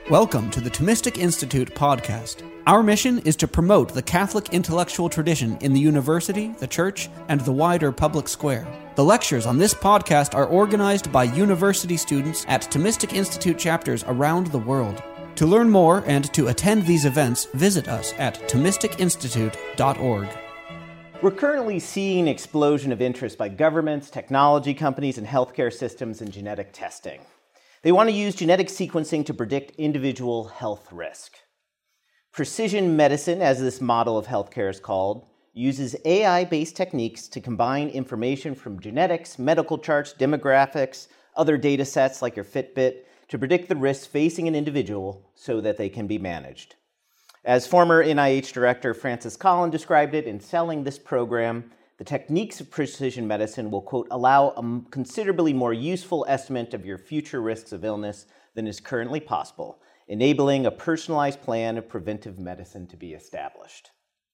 Welcome to the Thomistic Institute podcast. Our mission is to promote the Catholic intellectual tradition in the university, the church, and the wider public square. The lectures on this podcast are organized by university students at Thomistic Institute chapters around the world. To learn more and to attend these events, visit us at ThomisticInstitute.org. We're currently seeing an explosion of interest by governments, technology companies, and healthcare systems in genetic testing. They want to use genetic sequencing to predict individual health risk. Precision medicine, as this model of healthcare is called, uses AI-based techniques to combine information from genetics, medical charts, demographics, other data sets like your Fitbit, to predict the risks facing an individual so that they can be managed. As former NIH Director Francis Collin described it in selling this program, the techniques of precision medicine will, quote, allow a considerably more useful estimate of your future risks of illness than is currently possible, enabling a personalized plan of preventive medicine to be established.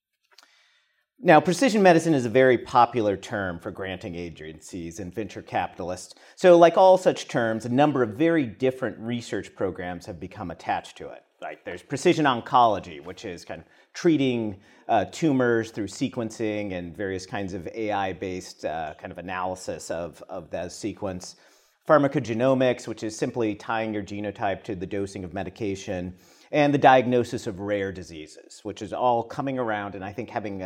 Now, precision medicine is a very popular term for granting agencies and venture capitalists. So like all such terms, a number of very different research programs have become attached to it. Like there's precision oncology, which is kind of treating tumors through sequencing and various kinds of AI-based kind of analysis of that sequence. Pharmacogenomics, which is simply tying your genotype to the dosing of medication. And the diagnosis of rare diseases, which is all coming around and I think having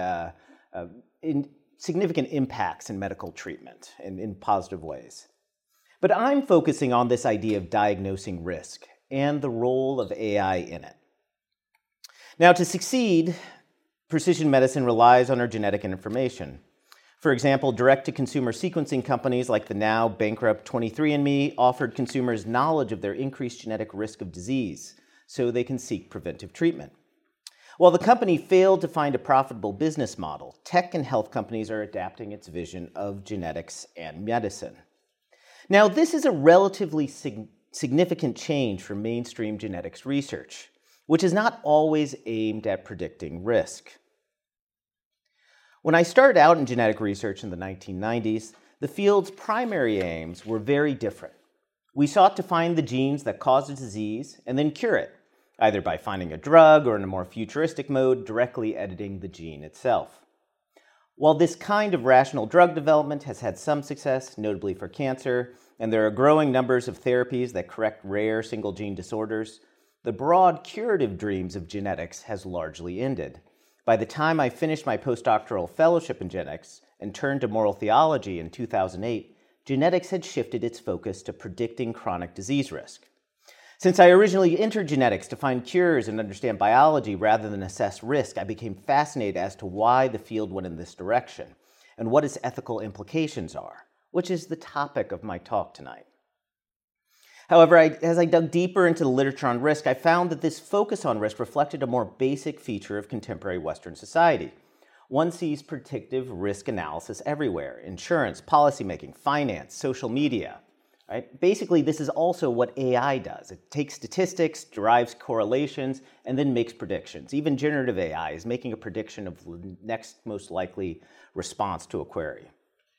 significant impacts in medical treatment in positive ways. But I'm focusing on this idea of diagnosing risk and the role of AI in it. Now, to succeed, precision medicine relies on our genetic information. For example, direct-to-consumer sequencing companies like the now bankrupt 23andMe offered consumers knowledge of their increased genetic risk of disease so they can seek preventive treatment. While the company failed to find a profitable business model, tech and health companies are adapting its vision of genetics and medicine. Now, this is a relatively significant change for mainstream genetics research, which is not always aimed at predicting risk. When I started out in genetic research in the 1990s, the field's primary aims were very different. We sought to find the genes that cause a disease and then cure it, either by finding a drug or in a more futuristic mode, directly editing the gene itself. While this kind of rational drug development has had some success, notably for cancer, and there are growing numbers of therapies that correct rare single-gene disorders, the broad curative dreams of genetics has largely ended. By the time I finished my postdoctoral fellowship in genetics and turned to moral theology in 2008, genetics had shifted its focus to predicting chronic disease risk. Since I originally entered genetics to find cures and understand biology rather than assess risk, I became fascinated as to why the field went in this direction and what its ethical implications are, which is the topic of my talk tonight. However, as I dug deeper into the literature on risk, I found that this focus on risk reflected a more basic feature of contemporary Western society. One sees predictive risk analysis everywhere: insurance, policymaking, finance, social media. Right? Basically, this is also what AI does. It takes statistics, derives correlations, and then makes predictions. Even generative AI is making a prediction of the next most likely response to a query.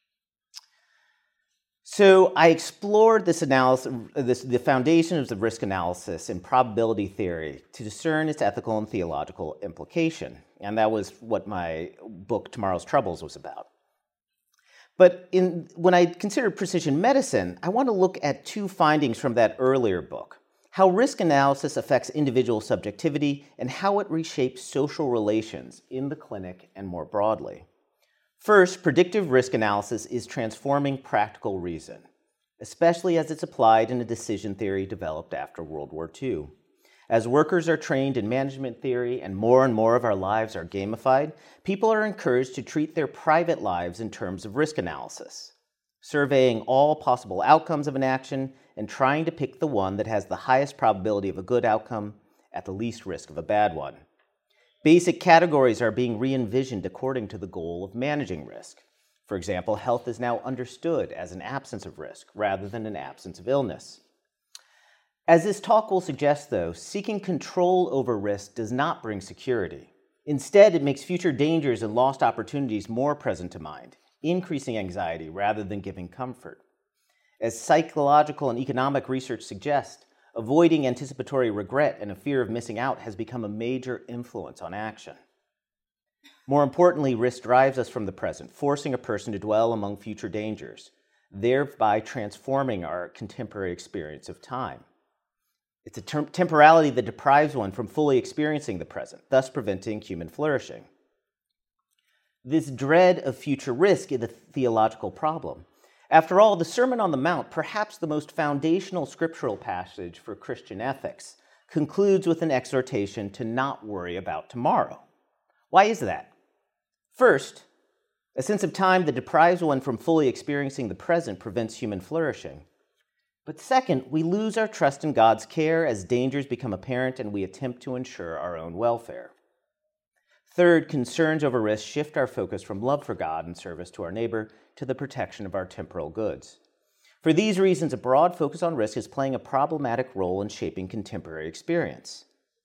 So I explored this analysis, the foundations of risk analysis in probability theory to discern its ethical and theological implication. And that was what my book, Tomorrow's Troubles, was about. But when I considered precision medicine, I want to look at two findings from that earlier book: how risk analysis affects individual subjectivity and how it reshapes social relations in the clinic and more broadly. First, predictive risk analysis is transforming practical reason, especially as it's applied in a decision theory developed after World War II. As workers are trained in management theory and more of our lives are gamified, people are encouraged to treat their private lives in terms of risk analysis, surveying all possible outcomes of an action and trying to pick the one that has the highest probability of a good outcome at the least risk of a bad one. Basic categories are being re-envisioned according to the goal of managing risk. For example, health is now understood as an absence of risk rather than an absence of illness. As this talk will suggest, though, seeking control over risk does not bring security. Instead, it makes future dangers and lost opportunities more present to mind, increasing anxiety rather than giving comfort. As psychological and economic research suggests, avoiding anticipatory regret and a fear of missing out has become a major influence on action. More importantly, risk drives us from the present, forcing a person to dwell among future dangers, thereby transforming our contemporary experience of time. It's a temporality that deprives one from fully experiencing the present, thus preventing human flourishing. This dread of future risk is a theological problem. After all, the Sermon on the Mount, perhaps the most foundational scriptural passage for Christian ethics, concludes with an exhortation to not worry about tomorrow. Why is that? First, a sense of time that deprives one from fully experiencing the present prevents human flourishing. But second, we lose our trust in God's care as dangers become apparent and we attempt to ensure our own welfare. Third, concerns over risk shift our focus from love for God and service to our neighbor to the protection of our temporal goods. For these reasons, a broad focus on risk is playing a problematic role in shaping contemporary experience.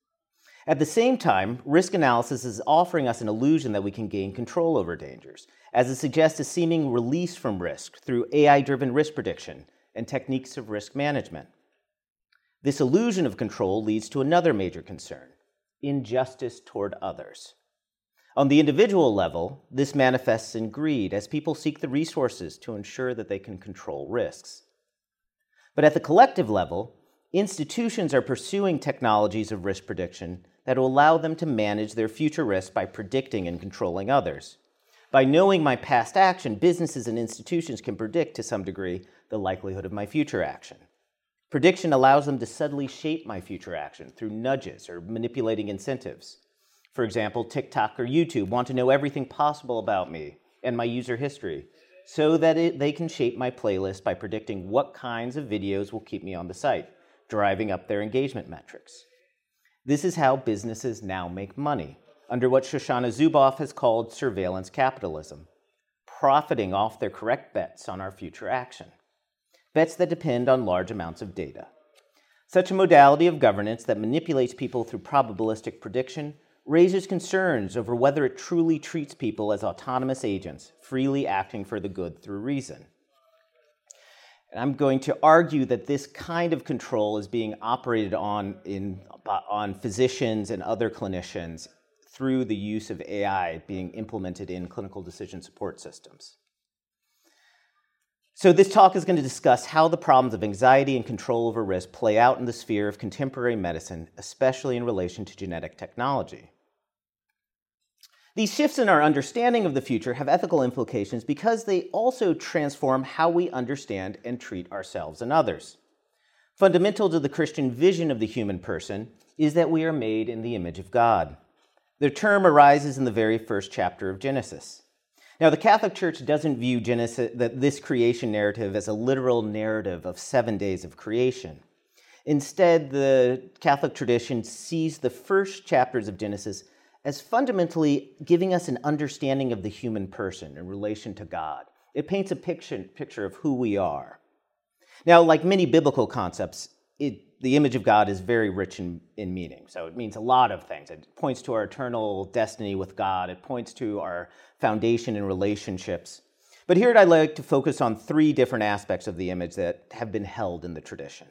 At the same time, risk analysis is offering us an illusion that we can gain control over dangers, as it suggests a seeming release from risk through AI-driven risk prediction and techniques of risk management. This illusion of control leads to another major concern: injustice toward others. On the individual level, this manifests in greed as people seek the resources to ensure that they can control risks. But at the collective level, institutions are pursuing technologies of risk prediction that will allow them to manage their future risks by predicting and controlling others. By knowing my past action, businesses and institutions can predict to some degree the likelihood of my future action. Prediction allows them to subtly shape my future action through nudges or manipulating incentives. For example, TikTok or YouTube want to know everything possible about me and my user history so that they can shape my playlist by predicting what kinds of videos will keep me on the site, driving up their engagement metrics. This is how businesses now make money, under what Shoshana Zuboff has called surveillance capitalism, profiting off their correct bets on our future action, bets that depend on large amounts of data. Such a modality of governance that manipulates people through probabilistic prediction raises concerns over whether it truly treats people as autonomous agents, freely acting for the good through reason. And I'm going to argue that this kind of control is being operated on physicians and other clinicians through the use of AI being implemented in clinical decision support systems. So this talk is going to discuss how the problems of anxiety and control over risk play out in the sphere of contemporary medicine, especially in relation to genetic technology. These shifts in our understanding of the future have ethical implications because they also transform how we understand and treat ourselves and others. Fundamental to the Christian vision of the human person is that we are made in the image of God. The term arises in the very first chapter of Genesis. Now, the Catholic Church doesn't view this creation narrative as a literal narrative of 7 days of creation. Instead, the Catholic tradition sees the first chapters of Genesis as fundamentally giving us an understanding of the human person in relation to God. It paints a picture of who we are. Now, like many biblical concepts, the image of God is very rich in meaning. So it means a lot of things. It points to our eternal destiny with God. It points to our foundation in relationships. But here I'd like to focus on 3 different aspects of the image that have been held in the tradition.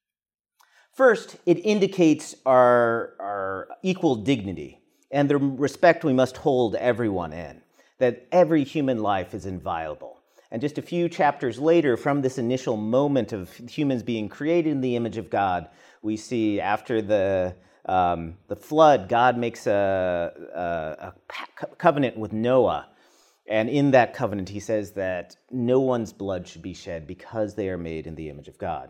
First, it indicates our equal dignity and the respect we must hold everyone in, that every human life is inviolable. And just a few chapters later, from this initial moment of humans being created in the image of God, we see after the flood, God makes a covenant with Noah. And in that covenant, he says that no one's blood should be shed because they are made in the image of God.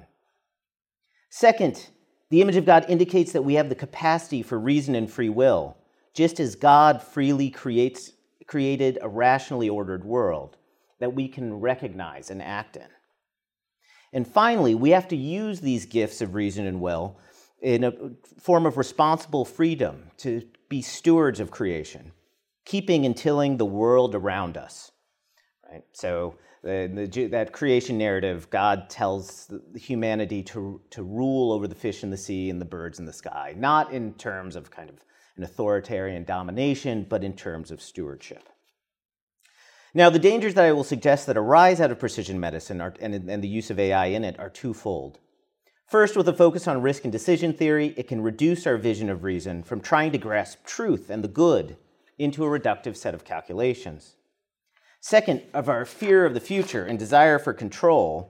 Second, the image of God indicates that we have the capacity for reason and free will, just as God freely created a rationally ordered world that we can recognize and act in. And finally, we have to use these gifts of reason and will in a form of responsible freedom to be stewards of creation, keeping and tilling the world around us. Right? So that creation narrative, God tells humanity to rule over the fish in the sea and the birds in the sky, not in terms of kind of an authoritarian domination, but in terms of stewardship. Now, the dangers that I will suggest that arise out of precision medicine and the use of AI in it are twofold. First, with a focus on risk and decision theory, it can reduce our vision of reason from trying to grasp truth and the good into a reductive set of calculations. Second, of our fear of the future and desire for control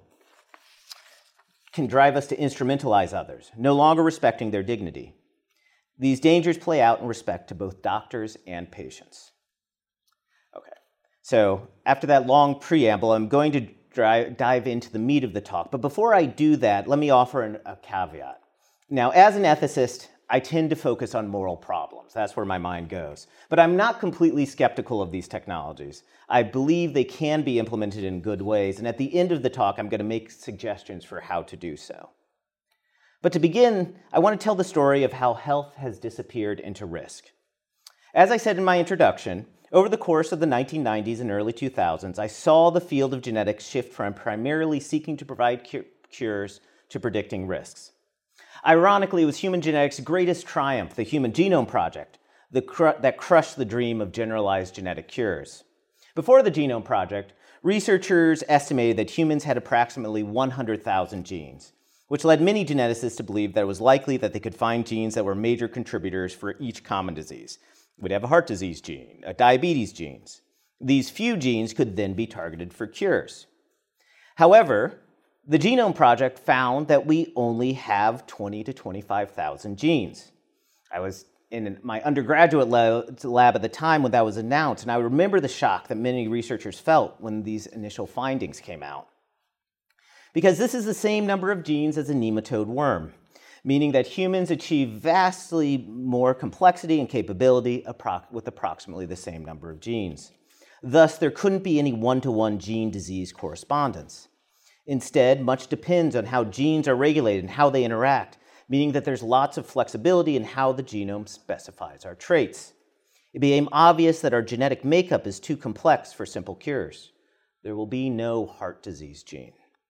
can drive us to instrumentalize others, no longer respecting their dignity. These dangers play out in respect to both doctors and patients. Okay, so after that long preamble, I'm going to dive into the meat of the talk. But before I do that, let me offer a caveat. Now, as an ethicist, I tend to focus on moral problems. That's where my mind goes. But I'm not completely skeptical of these technologies. I believe they can be implemented in good ways. And at the end of the talk, I'm going to make suggestions for how to do so. But to begin, I want to tell the story of how health has disappeared into risk. As I said in my introduction, over the course of the 1990s and early 2000s, I saw the field of genetics shift from primarily seeking to provide cures to predicting risks. Ironically, it was human genetics' greatest triumph, the Human Genome Project, that crushed the dream of generalized genetic cures. Before the Genome Project, researchers estimated that humans had approximately 100,000 genes, which led many geneticists to believe that it was likely that they could find genes that were major contributors for each common disease. We'd have a heart disease gene, a diabetes gene. These few genes could then be targeted for cures. However, the Genome Project found that we only have 20 to 25,000 genes. I was in my undergraduate lab at the time when that was announced, and I remember the shock that many researchers felt when these initial findings came out. Because this is the same number of genes as a nematode worm, meaning that humans achieve vastly more complexity and capability with approximately the same number of genes. Thus, there couldn't be any one-to-one gene-disease correspondence. Instead, much depends on how genes are regulated and how they interact, meaning that there's lots of flexibility in how the genome specifies our traits. It became obvious that our genetic makeup is too complex for simple cures. There will be no heart disease gene.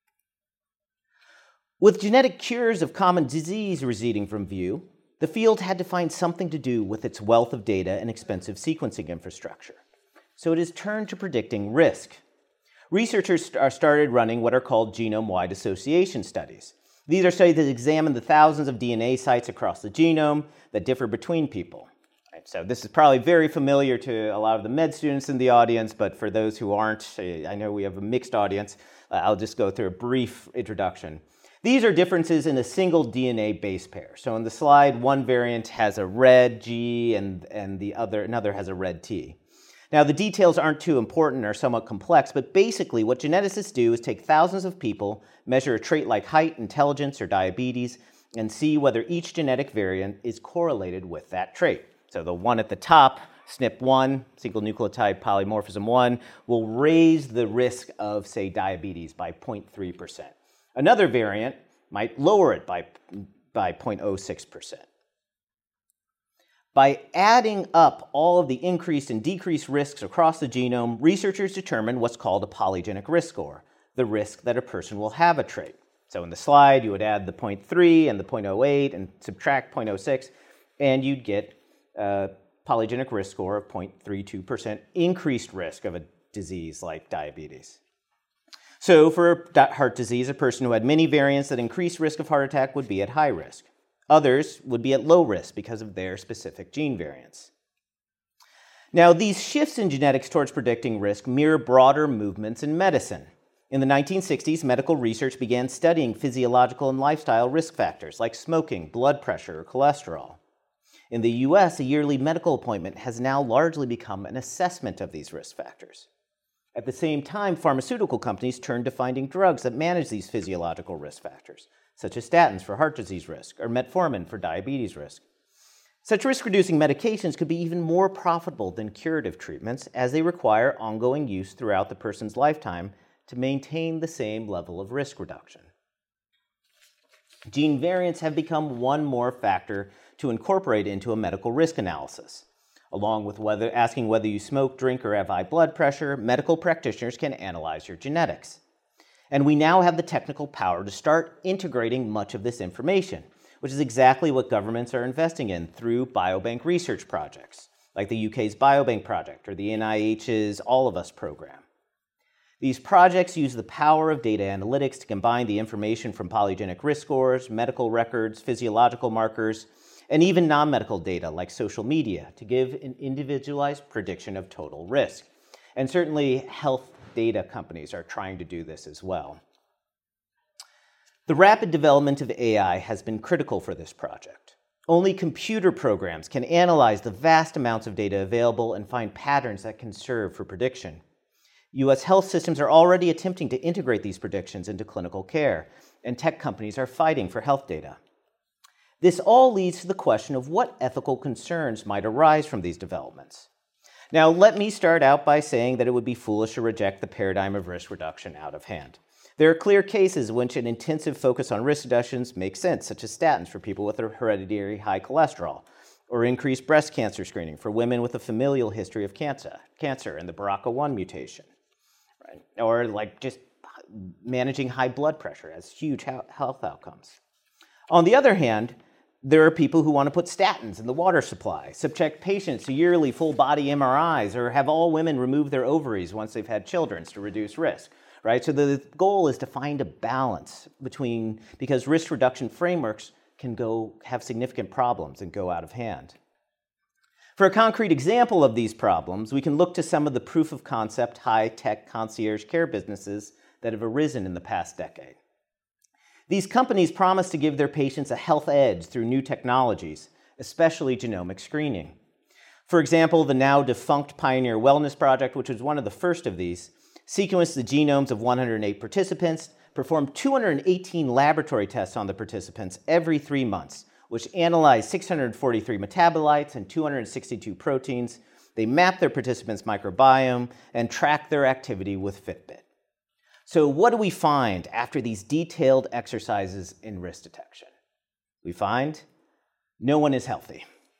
With genetic cures of common disease receding from view, the field had to find something to do with its wealth of data and expensive sequencing infrastructure. So it has turned to predicting risk. Researchers started running what are called genome-wide association studies. These are studies that examine the thousands of DNA sites across the genome that differ between people. So this is probably very familiar to a lot of the med students in the audience, but for those who aren't, I know we have a mixed audience. I'll just go through a brief introduction. These are differences in a single DNA base pair. So in the slide, one variant has a red G and another has a red T. Now, the details aren't too important or somewhat complex, but basically what geneticists do is take thousands of people, measure a trait like height, intelligence, or diabetes, and see whether each genetic variant is correlated with that trait. So the one at the top, SNP1, single nucleotide polymorphism 1, will raise the risk of, say, diabetes by 0.3%. Another variant might lower it by 0.06%. By adding up all of the increased and decreased risks across the genome, researchers determine what's called a polygenic risk score, the risk that a person will have a trait. So in the slide, you would add the 0.3 and the 0.08 and subtract 0.06, and you'd get a polygenic risk score of 0.32% increased risk of a disease like diabetes. So for heart disease, a person who had many variants that increased risk of heart attack would be at high risk. Others would be at low risk because of their specific gene variants. Now, these shifts in genetics towards predicting risk mirror broader movements in medicine. In the 1960s, medical research began studying physiological and lifestyle risk factors like smoking, blood pressure, or cholesterol. In the US, a yearly medical appointment has now largely become an assessment of these risk factors. At the same time, pharmaceutical companies turned to finding drugs that manage these physiological risk factors, such as statins for heart disease risk or metformin for diabetes risk. Such risk-reducing medications could be even more profitable than curative treatments as they require ongoing use throughout the person's lifetime to maintain the same level of risk reduction. Gene variants have become one more factor to incorporate into a medical risk analysis. Along with asking whether you smoke, drink, or have high blood pressure, medical practitioners can analyze your genetics. And we now have the technical power to start integrating much of this information, which is exactly what governments are investing in through biobank research projects, like the UK's Biobank Project or the NIH's All of Us program. These projects use the power of data analytics to combine the information from polygenic risk scores, medical records, physiological markers, and even non-medical data like social media to give an individualized prediction of total risk. And certainly health data companies are trying to do this as well. The rapid development of AI has been critical for this project. Only computer programs can analyze the vast amounts of data available and find patterns that can serve for prediction. U.S. health systems are already attempting to integrate these predictions into clinical care, and tech companies are fighting for health data. This all leads to the question of what ethical concerns might arise from these developments. Now, let me start out by saying that it would be foolish to reject the paradigm of risk reduction out of hand. There are clear cases in which an intensive focus on risk reductions makes sense, such as statins for people with hereditary high cholesterol, or increased breast cancer screening for women with a familial history of cancer and the BRCA1 mutation, right? Or like just managing high blood pressure has huge health outcomes. On the other hand, there are people who want to put statins in the water supply, subject patients to yearly full-body MRIs, or have all women remove their ovaries once they've had children to reduce risk. Right? So the goal is to find a balance because risk reduction frameworks can have significant problems and go out of hand. For a concrete example of these problems, we can look to some of the proof of concept high-tech concierge care businesses that have arisen in the past decade. These companies promise to give their patients a health edge through new technologies, especially genomic screening. For example, the now defunct Pioneer Wellness Project, which was one of the first of these, sequenced the genomes of 108 participants, performed 218 laboratory tests on the participants every 3 months, which analyzed 643 metabolites and 262 proteins. They mapped their participants' microbiome and tracked their activity with Fitbit. So what do we find after these detailed exercises in risk detection? We find no one is healthy.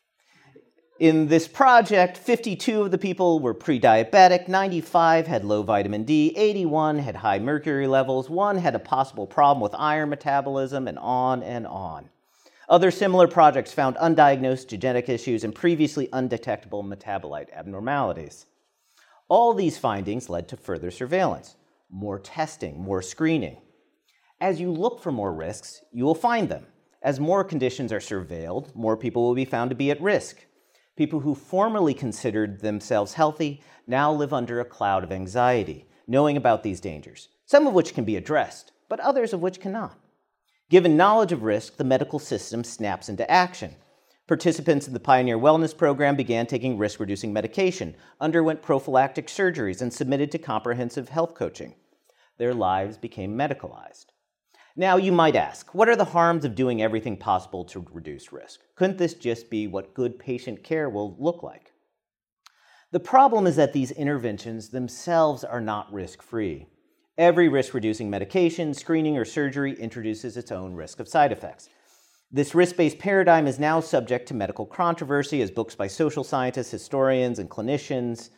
In this project, 52 of the people were pre-diabetic, 95 had low vitamin D, 81 had high mercury levels, 1 had a possible problem with iron metabolism, and on and on. Other similar projects found undiagnosed genetic issues and previously undetectable metabolite abnormalities. All these findings led to further surveillance, more testing, more screening. As you look for more risks, you will find them. As more conditions are surveilled, more people will be found to be at risk. People who formerly considered themselves healthy now live under a cloud of anxiety, knowing about these dangers, some of which can be addressed, but others of which cannot. Given knowledge of risk, the medical system snaps into action. Participants in the Pioneer Wellness Program began taking risk-reducing medication, underwent prophylactic surgeries, and submitted to comprehensive health coaching. Their lives became medicalized. Now, you might ask, what are the harms of doing everything possible to reduce risk? Couldn't this just be what good patient care will look like? The problem is that these interventions themselves are not risk-free. Every risk-reducing medication, screening, or surgery introduces its own risk of side effects. This risk-based paradigm is now subject to medical controversy as books by social scientists, historians, and clinicians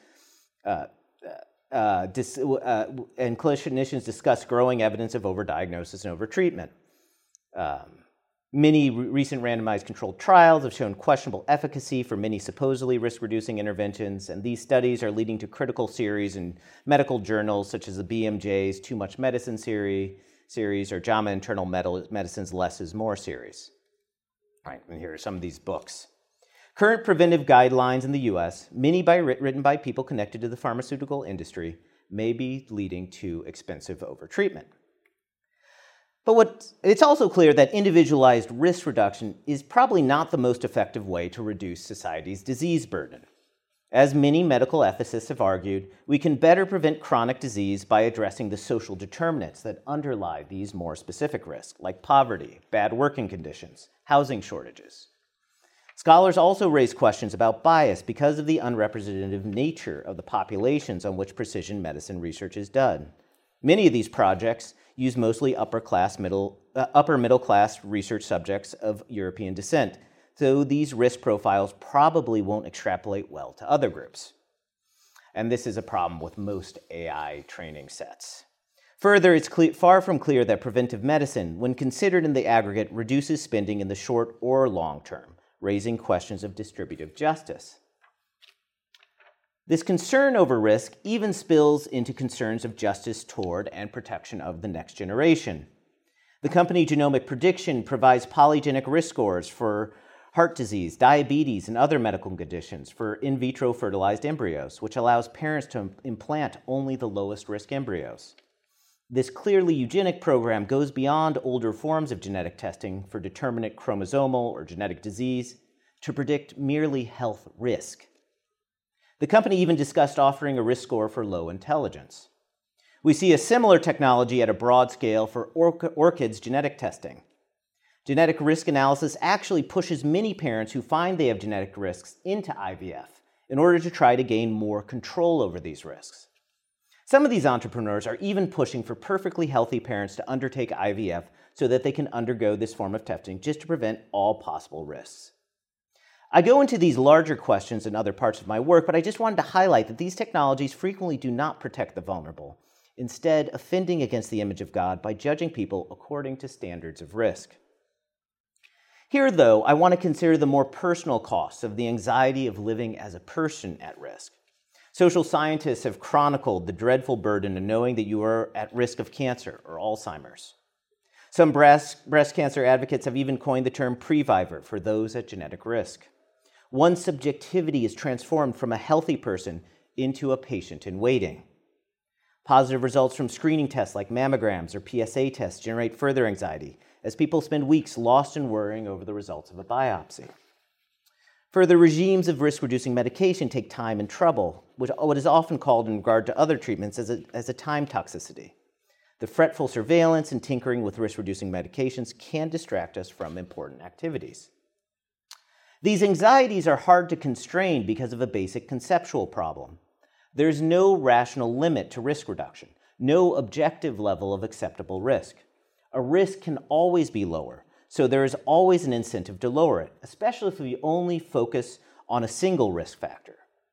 discuss growing evidence of overdiagnosis and overtreatment. Many recent randomized controlled trials have shown questionable efficacy for many supposedly risk-reducing interventions, and these studies are leading to critical series in medical journals such as the BMJ's Too Much Medicine series or JAMA Internal Medicine's Less is More series. All right, and here are some of these books. Current preventive guidelines in the U.S., many written by people connected to the pharmaceutical industry, may be leading to expensive overtreatment. But it's also clear that individualized risk reduction is probably not the most effective way to reduce society's disease burden. As many medical ethicists have argued, we can better prevent chronic disease by addressing the social determinants that underlie these more specific risks, like poverty, bad working conditions, housing shortages. Scholars also raise questions about bias because of the unrepresentative nature of the populations on which precision medicine research is done. Many of these projects use mostly upper middle class research subjects of European descent, so these risk profiles probably won't extrapolate well to other groups. And this is a problem with most AI training sets. Further, it's far from clear that preventive medicine, when considered in the aggregate, reduces spending in the short or long term, raising questions of distributive justice. This concern over risk even spills into concerns of justice toward and protection of the next generation. The company Genomic Prediction provides polygenic risk scores for heart disease, diabetes, and other medical conditions for in vitro fertilized embryos, which allows parents to implant only the lowest risk embryos. This clearly eugenic program goes beyond older forms of genetic testing for determinate chromosomal or genetic disease to predict merely health risk. The company even discussed offering a risk score for low intelligence. We see a similar technology at a broad scale for orchids genetic testing. Genetic risk analysis actually pushes many parents who find they have genetic risks into IVF in order to try to gain more control over these risks. Some of these entrepreneurs are even pushing for perfectly healthy parents to undertake IVF so that they can undergo this form of testing just to prevent all possible risks. I go into these larger questions in other parts of my work, but I just wanted to highlight that these technologies frequently do not protect the vulnerable, instead offending against the image of God by judging people according to standards of risk. Here, though, I want to consider the more personal costs of the anxiety of living as a person at risk. Social scientists have chronicled the dreadful burden of knowing that you are at risk of cancer or Alzheimer's. Some breast cancer advocates have even coined the term previvor for those at genetic risk. One's subjectivity is transformed from a healthy person into a patient in waiting. Positive results from screening tests like mammograms or PSA tests generate further anxiety, as people spend weeks lost in worrying over the results of a biopsy. Further, regimes of risk-reducing medication take time and trouble, what is often called in regard to other treatments as a time toxicity. The fretful surveillance and tinkering with risk-reducing medications can distract us from important activities. These anxieties are hard to constrain because of a basic conceptual problem. There's no rational limit to risk reduction, no objective level of acceptable risk. A risk can always be lower, so there is always an incentive to lower it, especially if we only focus on a single risk factor.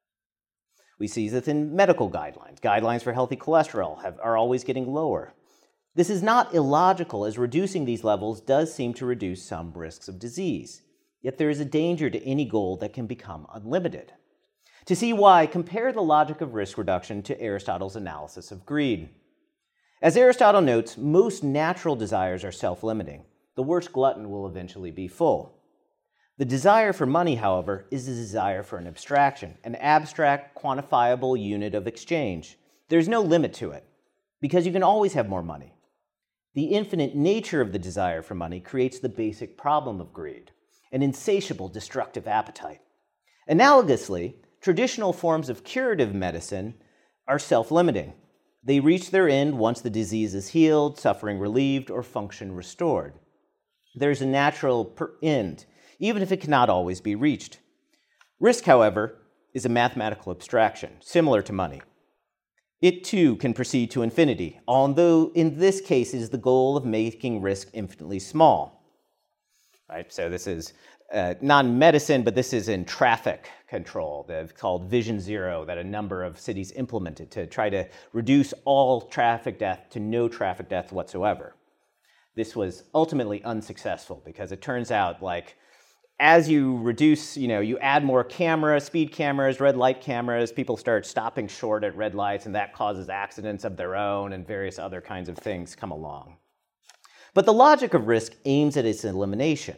We see this in medical guidelines. Guidelines for healthy cholesterol are always getting lower. This is not illogical, as reducing these levels does seem to reduce some risks of disease. Yet there is a danger to any goal that can become unlimited. To see why, compare the logic of risk reduction to Aristotle's analysis of greed. As Aristotle notes, most natural desires are self-limiting. The worst glutton will eventually be full. The desire for money, however, is the desire for an abstraction, an abstract, quantifiable unit of exchange. There's no limit to it, because you can always have more money. The infinite nature of the desire for money creates the basic problem of greed, an insatiable destructive appetite. Analogously, traditional forms of curative medicine are self-limiting. They reach their end once the disease is healed, suffering relieved, or function restored. There's a natural end, even if it cannot always be reached. Risk, however, is a mathematical abstraction, similar to money. It too can proceed to infinity, although in this case it is the goal of making risk infinitely small. Right? So this is not in medicine, but this is in traffic control. They've called Vision Zero that a number of cities implemented to try to reduce all traffic death to no traffic death whatsoever. This was ultimately unsuccessful because it turns out as you reduce, you add more cameras, speed cameras, red light cameras, people start stopping short at red lights, and that causes accidents of their own and various other kinds of things come along. But the logic of risk aims at its elimination.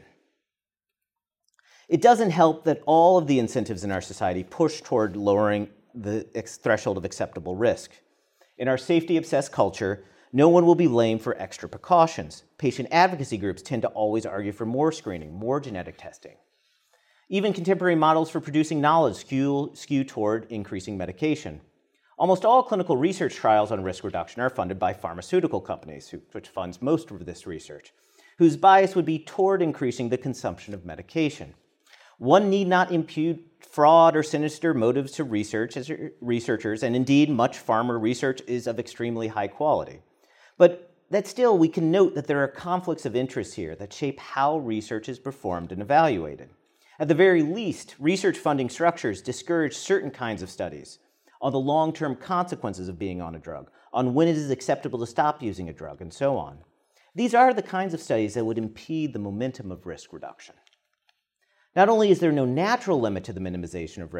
It doesn't help that all of the incentives in our society push toward lowering the threshold of acceptable risk. In our safety-obsessed culture, no one will be blamed for extra precautions. Patient advocacy groups tend to always argue for more screening, more genetic testing. Even contemporary models for producing knowledge skew toward increasing medication. Almost all clinical research trials on risk reduction are funded by pharmaceutical companies, which funds most of this research, whose bias would be toward increasing the consumption of medication. One need not impute fraud or sinister motives to researchers, and indeed much pharma research is of extremely high quality. But that still, we can note that there are conflicts of interest here that shape how research is performed and evaluated. At the very least, research funding structures discourage certain kinds of studies on the long-term consequences of being on a drug, on when it is acceptable to stop using a drug, and so on. These are the kinds of studies that would impede the momentum of risk reduction. Not only is there no natural limit to the minimization of risk,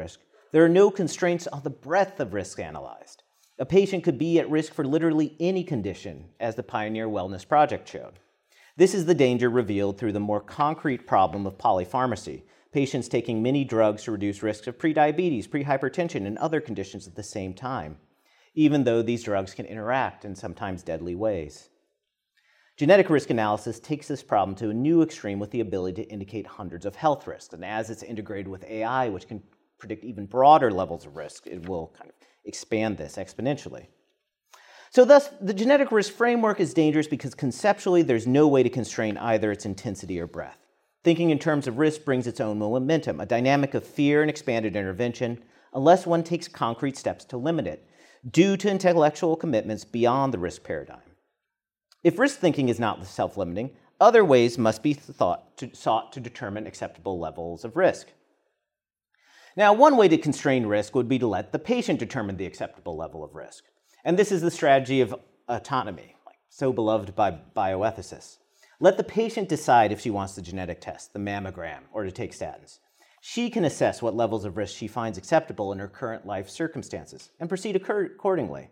There are no constraints on the breadth of risk analyzed. A patient could be at risk for literally any condition, as the Pioneer Wellness Project showed. This is the danger revealed through the more concrete problem of polypharmacy, patients taking many drugs to reduce risks of prediabetes, prehypertension, and other conditions at the same time, even though these drugs can interact in sometimes deadly ways. Genetic risk analysis takes this problem to a new extreme with the ability to indicate hundreds of health risks, and as it's integrated with AI, which can predict even broader levels of risk, it will kind of expand this exponentially. So thus, the genetic risk framework is dangerous because conceptually there's no way to constrain either its intensity or breadth. Thinking in terms of risk brings its own momentum, a dynamic of fear and expanded intervention, unless one takes concrete steps to limit it, due to intellectual commitments beyond the risk paradigm. If risk thinking is not self-limiting, other ways must be sought to determine acceptable levels of risk. Now, one way to constrain risk would be to let the patient determine the acceptable level of risk. And this is the strategy of autonomy, so beloved by bioethicists. Let the patient decide if she wants the genetic test, the mammogram, or to take statins. She can assess what levels of risk she finds acceptable in her current life circumstances and proceed accordingly.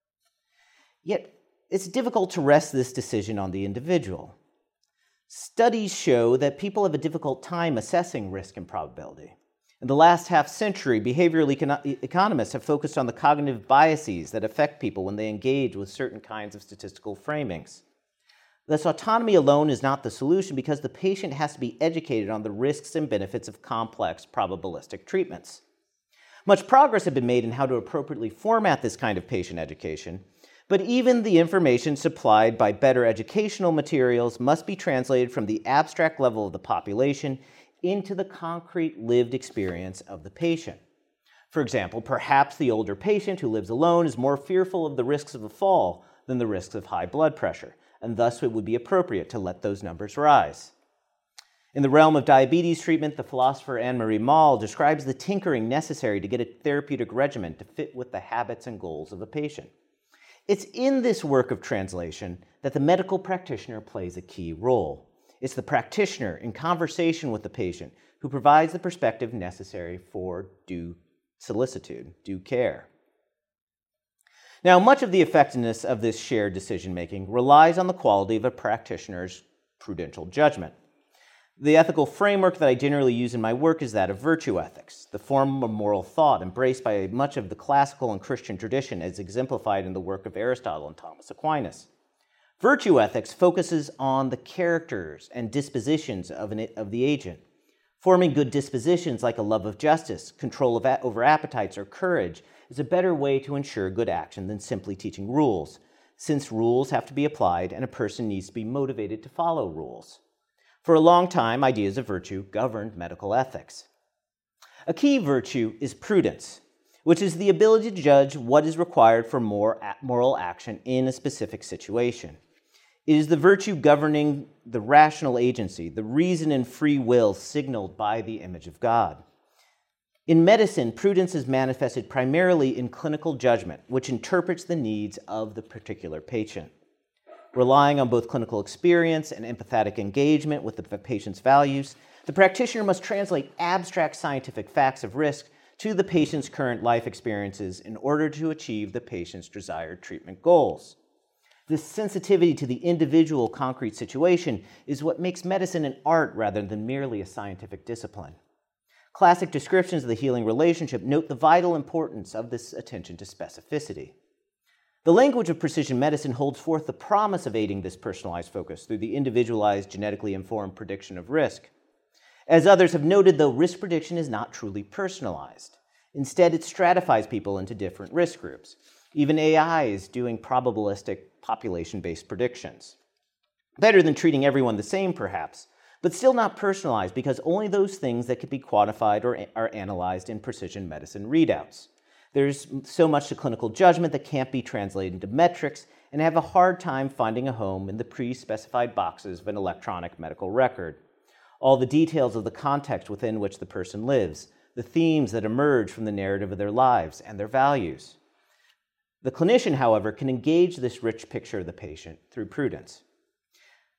Yet, it's difficult to rest this decision on the individual. Studies show that people have a difficult time assessing risk and probability. In the last half-century, behavioral economists have focused on the cognitive biases that affect people when they engage with certain kinds of statistical framings. Thus, autonomy alone is not the solution because the patient has to be educated on the risks and benefits of complex probabilistic treatments. Much progress has been made in how to appropriately format this kind of patient education, but even the information supplied by better educational materials must be translated from the abstract level of the population into the concrete lived experience of the patient. For example, perhaps the older patient who lives alone is more fearful of the risks of a fall than the risks of high blood pressure, and thus it would be appropriate to let those numbers rise. In the realm of diabetes treatment, the philosopher Anne-Marie Moll describes the tinkering necessary to get a therapeutic regimen to fit with the habits and goals of the patient. It's in this work of translation that the medical practitioner plays a key role. It's the practitioner in conversation with the patient who provides the perspective necessary for due solicitude, due care. Now, much of the effectiveness of this shared decision-making relies on the quality of a practitioner's prudential judgment. The ethical framework that I generally use in my work is that of virtue ethics, the form of moral thought embraced by much of the classical and Christian tradition as exemplified in the work of Aristotle and Thomas Aquinas. Virtue ethics focuses on the characters and dispositions of the agent. Forming good dispositions like a love of justice, control over appetites, or courage is a better way to ensure good action than simply teaching rules, since rules have to be applied and a person needs to be motivated to follow rules. For a long time, ideas of virtue governed medical ethics. A key virtue is prudence, which is the ability to judge what is required for moral action in a specific situation. It is the virtue governing the rational agency, the reason and free will signaled by the image of God. In medicine, prudence is manifested primarily in clinical judgment, which interprets the needs of the particular patient. Relying on both clinical experience and empathetic engagement with the patient's values, the practitioner must translate abstract scientific facts of risk to the patient's current life experiences in order to achieve the patient's desired treatment goals. This sensitivity to the individual concrete situation is what makes medicine an art rather than merely a scientific discipline. Classic descriptions of the healing relationship note the vital importance of this attention to specificity. The language of precision medicine holds forth the promise of aiding this personalized focus through the individualized, genetically informed prediction of risk. As others have noted, though, risk prediction is not truly personalized. Instead, it stratifies people into different risk groups. Even AI is doing probabilistic, population-based predictions. Better than treating everyone the same, perhaps, but still not personalized because only those things that can be quantified or are analyzed in precision medicine readouts. There's so much to clinical judgment that can't be translated into metrics and have a hard time finding a home in the pre-specified boxes of an electronic medical record. All the details of the context within which the person lives, the themes that emerge from the narrative of their lives, and their values. The clinician, however, can engage this rich picture of the patient through prudence.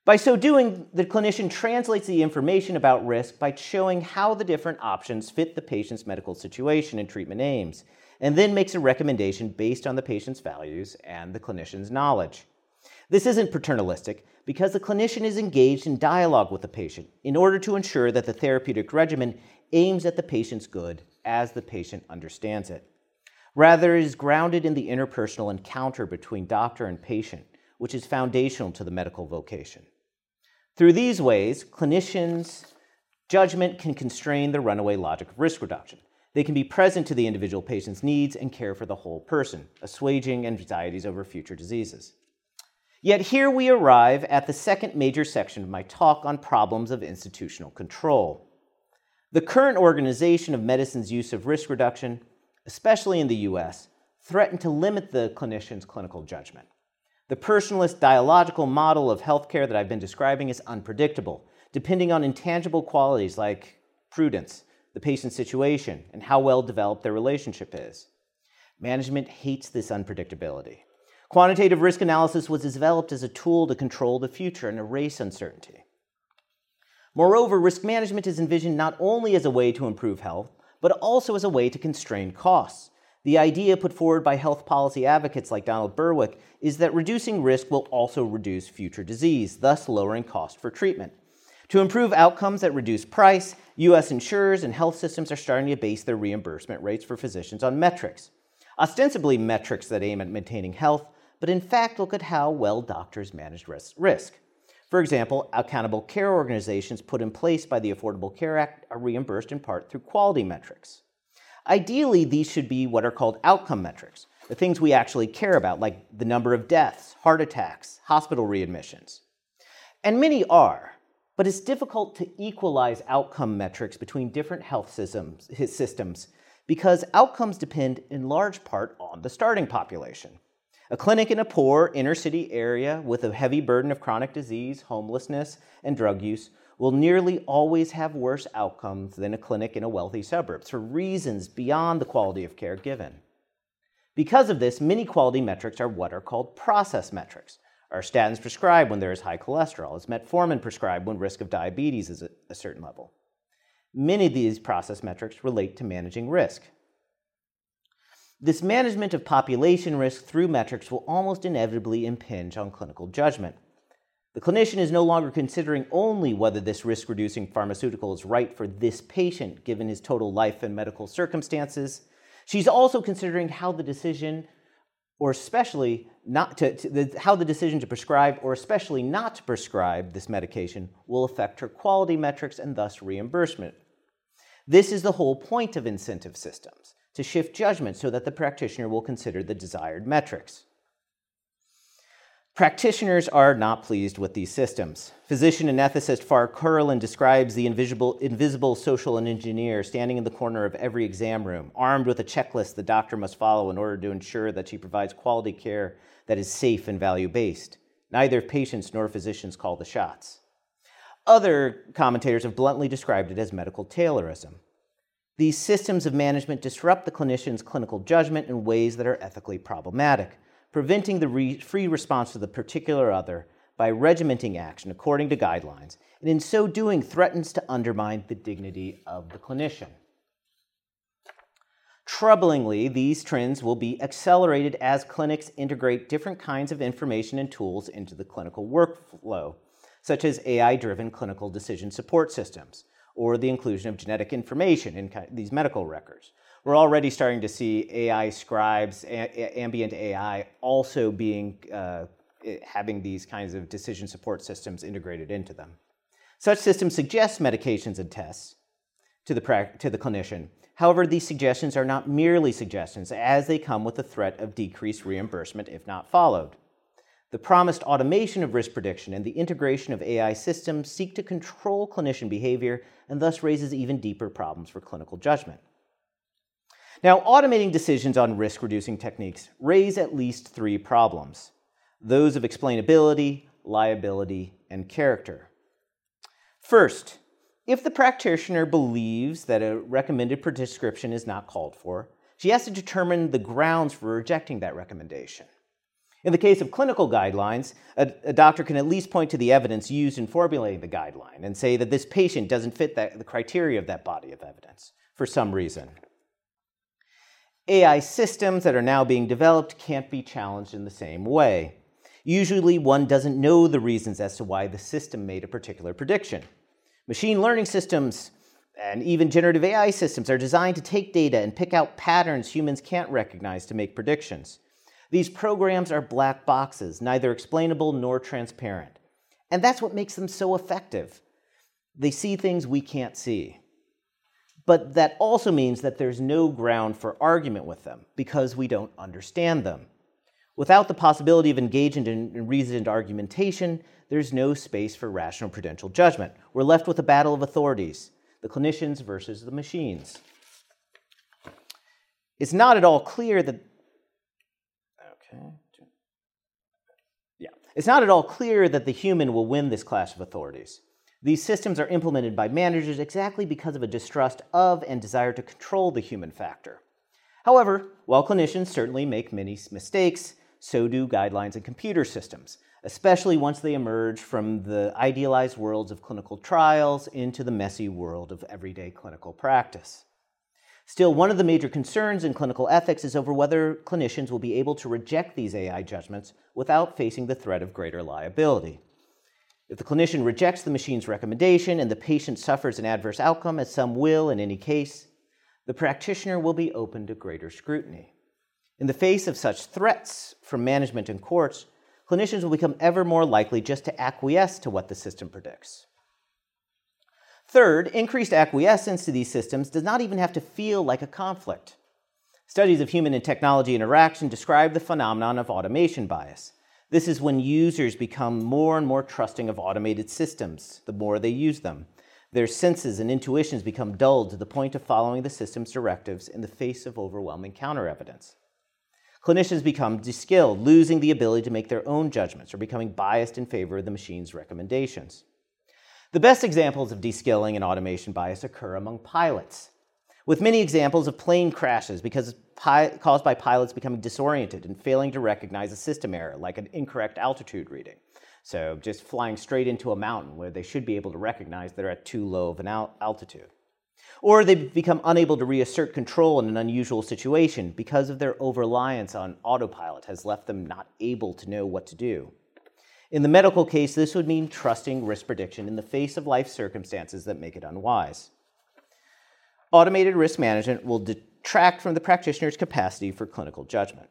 By so doing, the clinician translates the information about risk by showing how the different options fit the patient's medical situation and treatment aims, and then makes a recommendation based on the patient's values and the clinician's knowledge. This isn't paternalistic because the clinician is engaged in dialogue with the patient in order to ensure that the therapeutic regimen aims at the patient's good as the patient understands it. Rather, it is grounded in the interpersonal encounter between doctor and patient, which is foundational to the medical vocation. Through these ways, clinicians' judgment can constrain the runaway logic of risk reduction. They can be present to the individual patient's needs and care for the whole person, assuaging anxieties over future diseases. Yet here we arrive at the second major section of my talk on problems of institutional control. The current organization of medicine's use of risk reduction, especially in the US, threaten to limit the clinician's clinical judgment. The personalist dialogical model of healthcare that I've been describing is unpredictable, depending on intangible qualities like prudence, the patient's situation, and how well developed their relationship is. Management hates this unpredictability. Quantitative risk analysis was developed as a tool to control the future and erase uncertainty. Moreover, risk management is envisioned not only as a way to improve health, but also as a way to constrain costs. The idea put forward by health policy advocates like Donald Berwick is that reducing risk will also reduce future disease, thus lowering cost for treatment. To improve outcomes that reduce price, U.S. insurers and health systems are starting to base their reimbursement rates for physicians on metrics. Ostensibly metrics that aim at maintaining health, but in fact look at how well doctors manage risk. For example, accountable care organizations put in place by the Affordable Care Act are reimbursed in part through quality metrics. Ideally, these should be what are called outcome metrics, the things we actually care about, like the number of deaths, heart attacks, hospital readmissions. And many are, but it's difficult to equalize outcome metrics between different health systems because outcomes depend in large part on the starting population. A clinic in a poor inner-city area with a heavy burden of chronic disease, homelessness, and drug use will nearly always have worse outcomes than a clinic in a wealthy suburb for reasons beyond the quality of care given. Because of this, many quality metrics are what are called process metrics. Are statins prescribed when there is high cholesterol? Is metformin prescribed when risk of diabetes is at a certain level? Many of these process metrics relate to managing risk. This management of population risk through metrics will almost inevitably impinge on clinical judgment. The clinician is no longer considering only whether this risk-reducing pharmaceutical is right for this patient given his total life and medical circumstances. She's also considering how the decision, or especially how the decision to prescribe or especially not to prescribe this medication will affect her quality metrics and thus reimbursement. This is the whole point of incentive systems, to shift judgment so that the practitioner will consider the desired metrics. Practitioners are not pleased with these systems. Physician and ethicist Farr Curlin describes the invisible social engineer standing in the corner of every exam room, armed with a checklist the doctor must follow in order to ensure that she provides quality care that is safe and value-based. Neither patients nor physicians call the shots. Other commentators have bluntly described it as medical Taylorism. These systems of management disrupt the clinician's clinical judgment in ways that are ethically problematic, preventing the free response to the particular other by regimenting action according to guidelines, and in so doing threatens to undermine the dignity of the clinician. Troublingly, these trends will be accelerated as clinics integrate different kinds of information and tools into the clinical workflow, such as AI-driven clinical decision support systems, or the inclusion of genetic information in these medical records. We're already starting to see AI scribes, ambient AI, also having these kinds of decision support systems integrated into them. Such systems suggest medications and tests to the clinician. However, these suggestions are not merely suggestions, as they come with the threat of decreased reimbursement if not followed. The promised automation of risk prediction and the integration of AI systems seek to control clinician behavior and thus raises even deeper problems for clinical judgment. Now, automating decisions on risk-reducing techniques raise at least three problems: those of explainability, liability, and character. First, if the practitioner believes that a recommended prescription is not called for, she has to determine the grounds for rejecting that recommendation. In the case of clinical guidelines, a doctor can at least point to the evidence used in formulating the guideline and say that this patient doesn't fit the criteria of that body of evidence for some reason. AI systems that are now being developed can't be challenged in the same way. Usually, one doesn't know the reasons as to why the system made a particular prediction. Machine learning systems and even generative AI systems are designed to take data and pick out patterns humans can't recognize to make predictions. These programs are black boxes, neither explainable nor transparent. And that's what makes them so effective. They see things we can't see. But that also means that there's no ground for argument with them because we don't understand them. Without the possibility of engaging in reasoned argumentation, there's no space for rational prudential judgment. We're left with a battle of authorities, the clinicians versus the machines. It's not at all clear that It's not at all clear that the human will win this clash of authorities. These systems are implemented by managers exactly because of a distrust of and desire to control the human factor. However, while clinicians certainly make many mistakes, so do guidelines and computer systems, especially once they emerge from the idealized worlds of clinical trials into the messy world of everyday clinical practice. Still, one of the major concerns in clinical ethics is over whether clinicians will be able to reject these AI judgments without facing the threat of greater liability. If the clinician rejects the machine's recommendation and the patient suffers an adverse outcome, as some will in any case, the practitioner will be open to greater scrutiny. In the face of such threats from management and courts, clinicians will become ever more likely just to acquiesce to what the system predicts. Third, increased acquiescence to these systems does not even have to feel like a conflict. Studies of human and technology interaction describe the phenomenon of automation bias. This is when users become more and more trusting of automated systems the more they use them. Their senses and intuitions become dulled to the point of following the system's directives in the face of overwhelming counter-evidence. Clinicians become de-skilled, losing the ability to make their own judgments or becoming biased in favor of the machine's recommendations. The best examples of de-skilling and automation bias occur among pilots, with many examples of plane crashes caused by pilots becoming disoriented and failing to recognize a system error, like an incorrect altitude reading. So just flying straight into a mountain where they should be able to recognize they're at too low of an altitude. Or they become unable to reassert control in an unusual situation because of their over-reliance on autopilot has left them not able to know what to do. In the medical case, this would mean trusting risk prediction in the face of life circumstances that make it unwise. Automated risk management will detract from the practitioner's capacity for clinical judgment.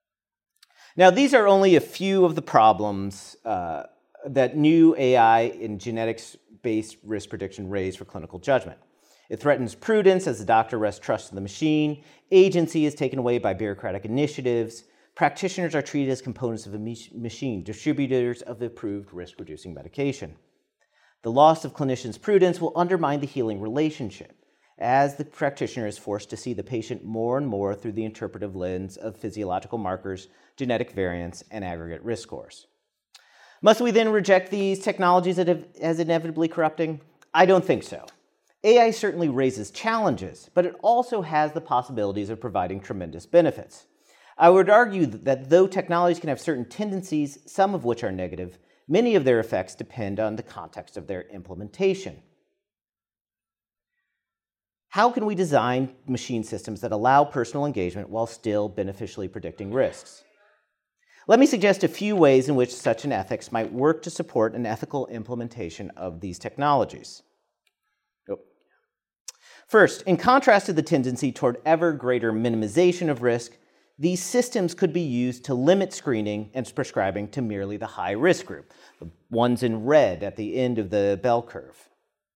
Now, these are only a few of the problems that new AI and genetics-based risk prediction raise for clinical judgment. It threatens prudence as the doctor rests trust in the machine. Agency is taken away by bureaucratic initiatives. Practitioners are treated as components of a machine, distributors of approved risk-reducing medication. The loss of clinicians' prudence will undermine the healing relationship, as the practitioner is forced to see the patient more and more through the interpretive lens of physiological markers, genetic variants, and aggregate risk scores. Must we then reject these technologies as inevitably corrupting? I don't think so. AI certainly raises challenges, but it also has the possibilities of providing tremendous benefits. I would argue that though technologies can have certain tendencies, some of which are negative, many of their effects depend on the context of their implementation. How can we design machine systems that allow personal engagement while still beneficially predicting risks? Let me suggest a few ways in which such an ethics might work to support an ethical implementation of these technologies. First, in contrast to the tendency toward ever greater minimization of risk, these systems could be used to limit screening and prescribing to merely the high-risk group, the ones in red at the end of the bell curve.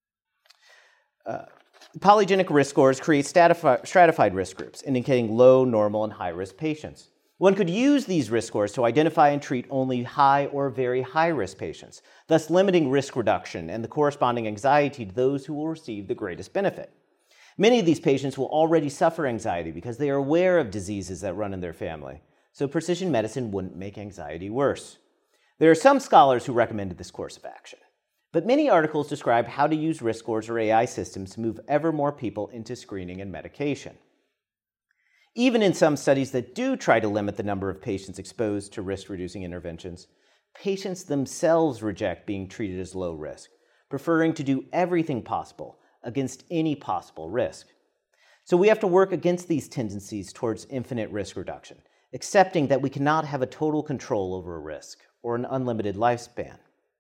Polygenic risk scores create stratified risk groups, indicating low, normal, and high-risk patients. One could use these risk scores to identify and treat only high or very high-risk patients, thus limiting risk reduction and the corresponding anxiety to those who will receive the greatest benefit. Many of these patients will already suffer anxiety because they are aware of diseases that run in their family, so precision medicine wouldn't make anxiety worse. There are some scholars who recommended this course of action, but many articles describe how to use risk scores or AI systems to move ever more people into screening and medication. Even in some studies that do try to limit the number of patients exposed to risk-reducing interventions, patients themselves reject being treated as low risk, preferring to do everything possible against any possible risk. So we have to work against these tendencies towards infinite risk reduction, accepting that we cannot have a total control over a risk or an unlimited lifespan.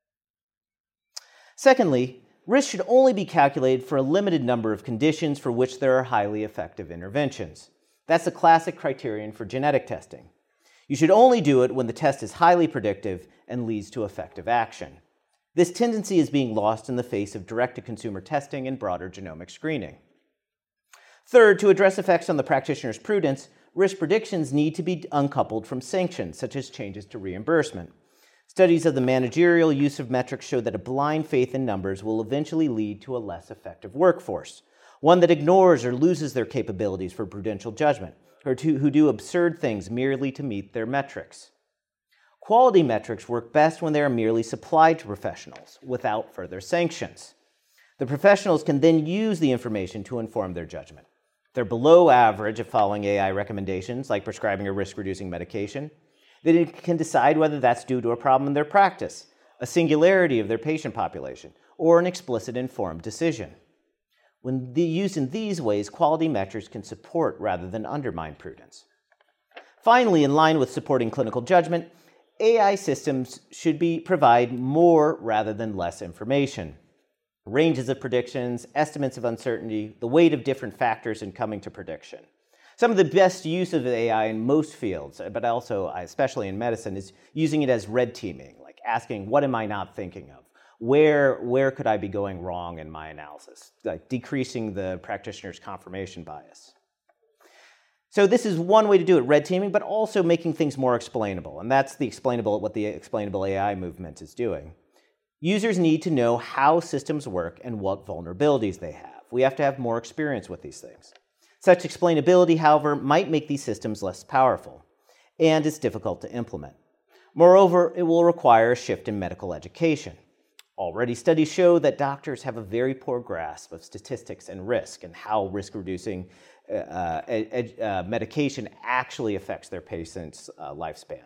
Secondly, risk should only be calculated for a limited number of conditions for which there are highly effective interventions. That's the classic criterion for genetic testing. You should only do it when the test is highly predictive and leads to effective action. This tendency is being lost in the face of direct-to-consumer testing and broader genomic screening. Third, to address effects on the practitioner's prudence, risk predictions need to be uncoupled from sanctions, such as changes to reimbursement. Studies of the managerial use of metrics show that a blind faith in numbers will eventually lead to a less effective workforce, one that ignores or loses their capabilities for prudential judgment, or who do absurd things merely to meet their metrics. Quality metrics work best when they are merely supplied to professionals without further sanctions. The professionals can then use the information to inform their judgment. They're below average at following AI recommendations, like prescribing a risk-reducing medication. They can decide whether that's due to a problem in their practice, a singularity of their patient population, or an explicit informed decision. When used in these ways, quality metrics can support rather than undermine prudence. Finally, in line with supporting clinical judgment, AI systems should provide more rather than less information. Ranges of predictions, estimates of uncertainty, the weight of different factors in coming to prediction. Some of the best use of AI in most fields, but also especially in medicine, is using it as red teaming, like asking, what am I not thinking of? Where could I be going wrong in my analysis? Like decreasing the practitioner's confirmation bias. So this is one way to do it, red teaming, but also making things more explainable. And that's what the explainable AI movement is doing. Users need to know how systems work and what vulnerabilities they have. We have to have more experience with these things. Such explainability, however, might make these systems less powerful, and it's difficult to implement. Moreover, it will require a shift in medical education. Already, studies show that doctors have a very poor grasp of statistics and risk and how risk-reducing medication actually affects their patient's lifespan.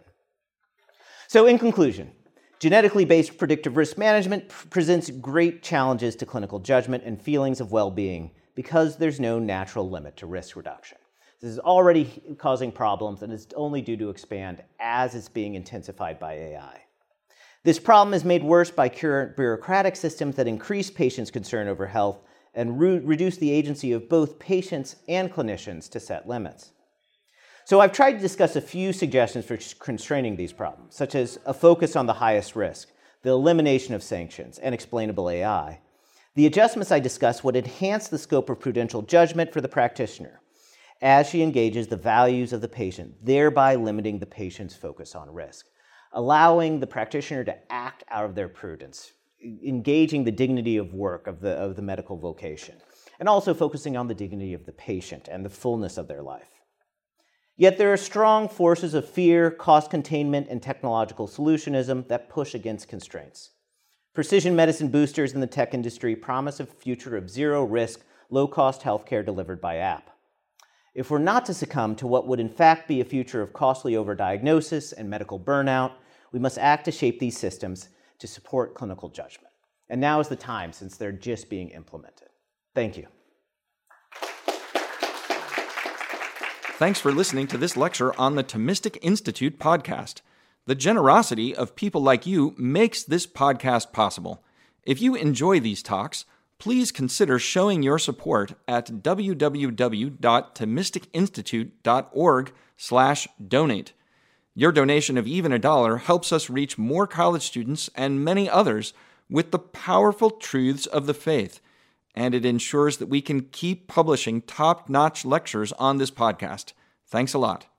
So in conclusion, genetically based predictive risk management presents great challenges to clinical judgment and feelings of well-being because there's no natural limit to risk reduction. This is already causing problems and is only due to expand as it's being intensified by AI. This problem is made worse by current bureaucratic systems that increase patients' concern over health and reduce the agency of both patients and clinicians to set limits. So I've tried to discuss a few suggestions for constraining these problems, such as a focus on the highest risk, the elimination of sanctions, and explainable AI. The adjustments I discussed would enhance the scope of prudential judgment for the practitioner as she engages the values of the patient, thereby limiting the patient's focus on risk, allowing the practitioner to act out of their prudence, engaging the dignity of work of the medical vocation, and also focusing on the dignity of the patient and the fullness of their life. Yet there are strong forces of fear, cost containment, and technological solutionism that push against constraints. Precision medicine boosters in the tech industry promise a future of zero-risk, low-cost healthcare delivered by app. If we're not to succumb to what would in fact be a future of costly overdiagnosis and medical burnout, we must act to shape these systems to support clinical judgment. And now is the time, since they're just being implemented. Thank you. Thanks for listening to this lecture on the Thomistic Institute podcast. The generosity of people like you makes this podcast possible. If you enjoy these talks, please consider showing your support at www.thomisticinstitute.org/donate. Your donation of even $1 helps us reach more college students and many others with the powerful truths of the faith, and it ensures that we can keep publishing top-notch lectures on this podcast. Thanks a lot.